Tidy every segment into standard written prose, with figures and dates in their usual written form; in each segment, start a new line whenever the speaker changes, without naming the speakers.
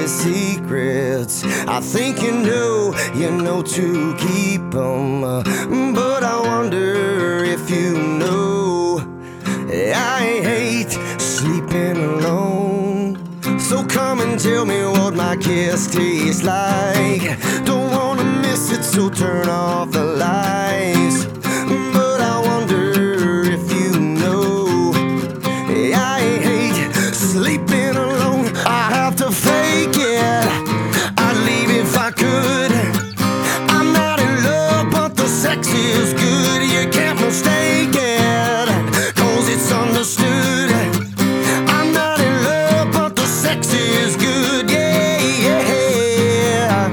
secrets. I think you know to keep them. But I wonder if you know I hate sleeping alone. So come and tell me what my kiss tastes like. Don't wanna miss it, so turn off the lights. But I wonder if you know I hate sleeping alone. I have to fake it, I'd leave if I could. I'm not in love, but the sex is good. You can't mistake it, 'cause it's understood. I'm not in love, but the sex is good. Yeah, yeah.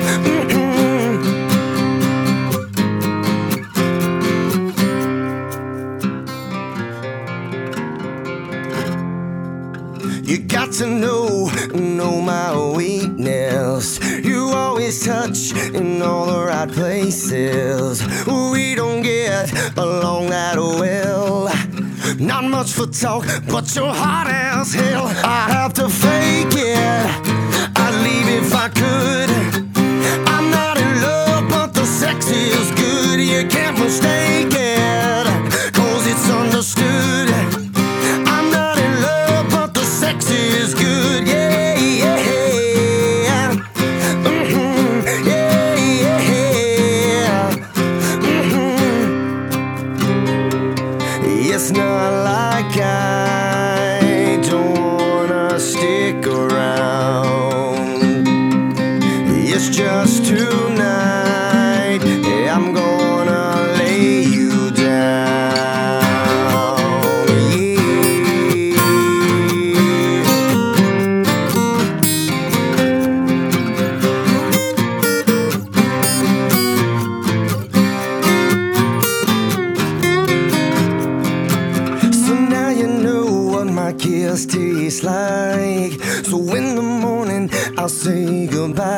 You got to know my weakness. You always touch in all the right places. We don't get along that well. Not much for talk, but you're hot as hell. I have to fake it, I'd leave if I could. I'm not in love, but the sex is good. You can't mistake it, 'cause it's understood. I'm not in love, but the sex is good. Yeah, yeah. Yeah, yeah. It's not like I don't wanna stick around. It's just tonight I'm gonna lay you down. So now you know what my kiss tastes like. So in the morning I'll say goodbye.